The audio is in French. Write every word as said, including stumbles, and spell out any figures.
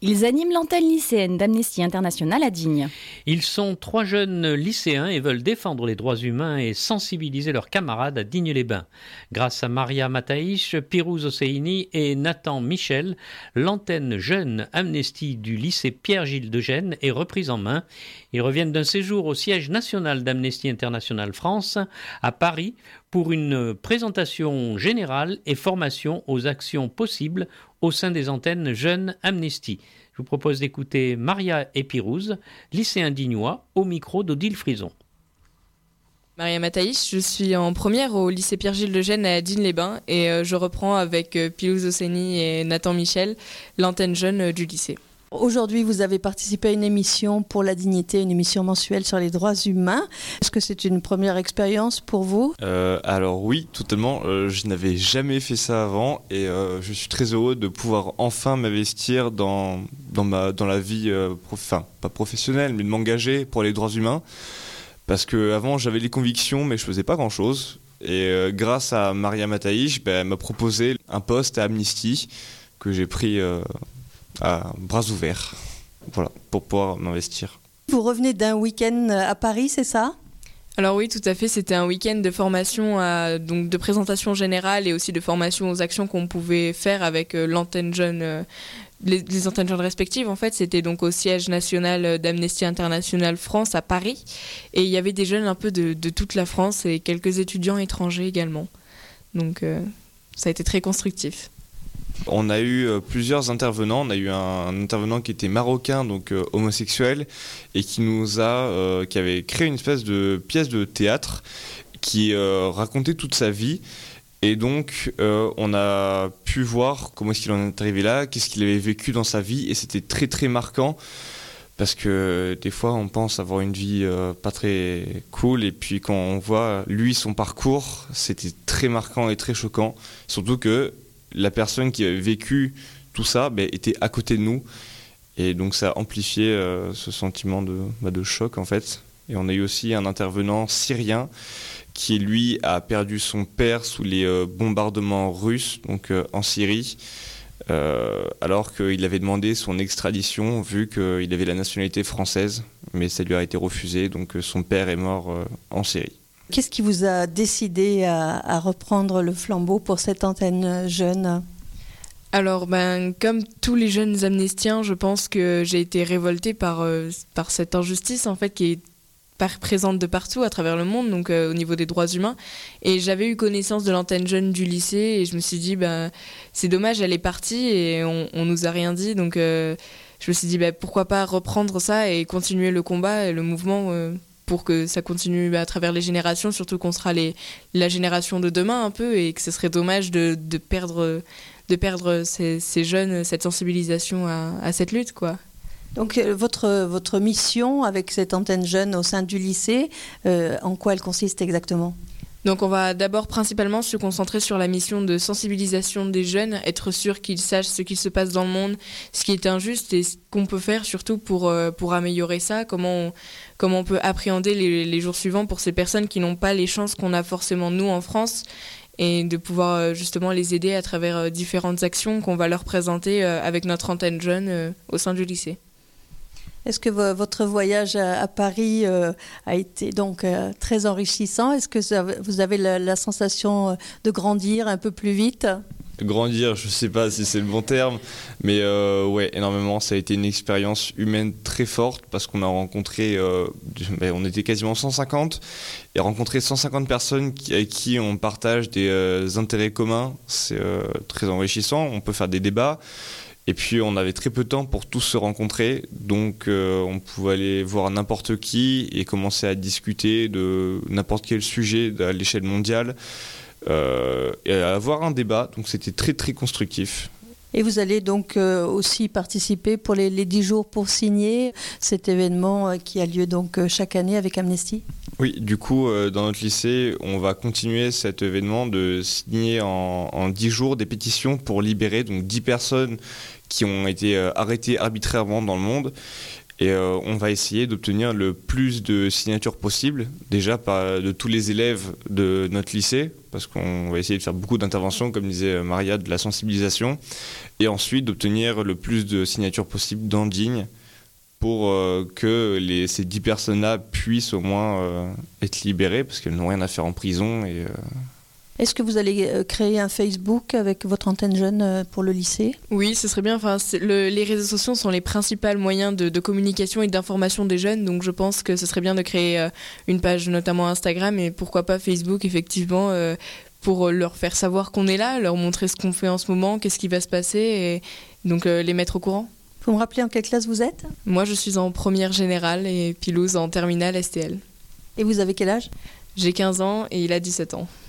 Ils animent l'antenne lycéenne d'Amnesty International à Digne. Ils sont trois jeunes lycéens et veulent défendre les droits humains et sensibiliser leurs camarades à Digne-les-Bains. Grâce à Maria Mataïch, Pirouz Hosseini et Nathan Michel, l'antenne jeune Amnesty du lycée Pierre-Gilles de Gênes est reprise en main. Ils reviennent d'un séjour au siège national d'Amnesty International France à Paris pour une présentation générale et formation aux actions possibles au sein des antennes jeunes Amnesty. Je vous propose d'écouter Maria et Pirouz, lycéens dignois, au micro d'Odile Frison. Maria Mataïch, je suis en première au lycée Pierre-Gilles de Gênes à Digne-les-Bains et je reprends avec Pirouz Hosseini et Nathan Michel l'antenne jeune du lycée. Aujourd'hui, vous avez participé à une émission pour la dignité, une émission mensuelle sur les droits humains. Est-ce que c'est une première expérience pour vous ? euh, Alors oui, totalement. Euh, je n'avais jamais fait ça avant et euh, je suis très heureux de pouvoir enfin m'investir dans, dans, ma, dans la vie, euh, prof... enfin pas professionnelle, mais de m'engager pour les droits humains. Parce qu'avant, j'avais les convictions, mais je ne faisais pas grand-chose. Et euh, grâce à Maria Mataïch, ben, elle m'a proposé un poste à Amnesty que j'ai pris... Euh, à bras ouverts, voilà, pour pouvoir m'investir. Vous revenez d'un week-end à Paris, c'est ça ? Alors oui, tout à fait, c'était un week-end de formation, à, donc de présentation générale et aussi de formation aux actions qu'on pouvait faire avec euh, l'antenne jeune, euh, les, les antennes jeunes respectives. En fait, c'était donc au siège national d'Amnesty International France à Paris. Et il y avait des jeunes un peu de, de toute la France et quelques étudiants étrangers également. Donc euh, ça a été très constructif. On a eu euh, plusieurs intervenants. On a eu un, un intervenant qui était marocain, donc euh, homosexuel, et qui nous a, euh, qui avait créé une espèce de pièce de théâtre qui euh, racontait toute sa vie. Et donc, euh, on a pu voir comment est-ce qu'il en est arrivé là, qu'est-ce qu'il avait vécu dans sa vie, et c'était très très marquant. Parce que des fois, on pense avoir une vie euh, pas très cool, et puis quand on voit lui son parcours, c'était très marquant et très choquant. Surtout que la personne qui avait vécu tout ça ben, était à côté de nous. Et donc ça a amplifié euh, ce sentiment de, bah, de choc en fait. Et on a eu aussi un intervenant syrien qui lui a perdu son père sous les euh, bombardements russes, donc euh, en Syrie, euh, alors qu'il avait demandé son extradition vu qu'il avait la nationalité française, mais ça lui a été refusé, donc euh, son père est mort euh, en Syrie. Qu'est-ce qui vous a décidé à, à reprendre le flambeau pour cette antenne jeune ? Alors, ben, comme tous les jeunes amnestiens, je pense que j'ai été révoltée par, euh, par cette injustice en fait, qui est par- présente de partout à travers le monde, donc euh, au niveau des droits humains. Et j'avais eu connaissance de l'antenne jeune du lycée et je me suis dit, ben, c'est dommage, elle est partie et on, on nous a rien dit. Donc, euh, je me suis dit, ben, pourquoi pas reprendre ça et continuer le combat et le mouvement euh, pour que ça continue à travers les générations, surtout qu'on sera les, la génération de demain un peu, et que ce serait dommage de, de perdre, de perdre ces, ces jeunes, cette sensibilisation à, à cette lutte, quoi. Donc votre, votre mission avec cette antenne jeune au sein du lycée, euh, en quoi elle consiste exactement ? Donc on va d'abord principalement se concentrer sur la mission de sensibilisation des jeunes, être sûr qu'ils sachent ce qui se passe dans le monde, ce qui est injuste et ce qu'on peut faire surtout pour, euh, pour améliorer ça, comment on, comment on peut appréhender les, les jours suivants pour ces personnes qui n'ont pas les chances qu'on a forcément nous en France, et de pouvoir euh, justement les aider à travers euh, différentes actions qu'on va leur présenter euh, avec notre antenne jeune euh, au sein du lycée. Est-ce que v- votre voyage à, à Paris euh, a été donc euh, très enrichissant ? Est-ce que vous avez, vous avez la, la sensation de grandir un peu plus vite ? Grandir, je ne sais pas si c'est le bon terme, mais euh, ouais, énormément. Ça a été une expérience humaine très forte parce qu'on a rencontré, euh, ben, on était quasiment cent cinquante, et rencontrer cent cinquante personnes qui, avec qui on partage des euh, intérêts communs, c'est euh, très enrichissant. On peut faire des débats. Et puis on avait très peu de temps pour tous se rencontrer, donc euh, on pouvait aller voir n'importe qui et commencer à discuter de n'importe quel sujet à l'échelle mondiale euh, et à avoir un débat, donc c'était très très constructif. Et vous allez donc euh, aussi participer pour les, les dix jours pour signer cet événement euh, qui a lieu donc euh, chaque année avec Amnesty ? Oui, du coup, euh, dans notre lycée, on va continuer cet événement de signer en, en dix jours des pétitions pour libérer donc dix personnes qui ont été euh, arrêtées arbitrairement dans le monde. Et euh, on va essayer d'obtenir le plus de signatures possible, déjà par, de tous les élèves de notre lycée, parce qu'on va essayer de faire beaucoup d'interventions, comme disait Maria, de la sensibilisation, et ensuite d'obtenir le plus de signatures possible dans Digne, pour euh, que les, ces dix personnes-là puissent au moins euh, être libérées, parce qu'elles n'ont rien à faire en prison. Et, euh... Est-ce que vous allez euh, créer un Facebook avec votre antenne jeune euh, pour le lycée ? Oui, ce serait bien. Enfin, le, les réseaux sociaux sont les principaux moyens de, de communication et d'information des jeunes, donc je pense que ce serait bien de créer euh, une page, notamment Instagram, et pourquoi pas Facebook, effectivement, euh, pour leur faire savoir qu'on est là, leur montrer ce qu'on fait en ce moment, qu'est-ce qui va se passer, et donc euh, les mettre au courant. Vous me rappelez en quelle classe vous êtes ? Moi, je suis en première générale et Pilouse en terminale S T L. Et vous avez quel âge ? J'ai quinze ans et il a dix-sept ans.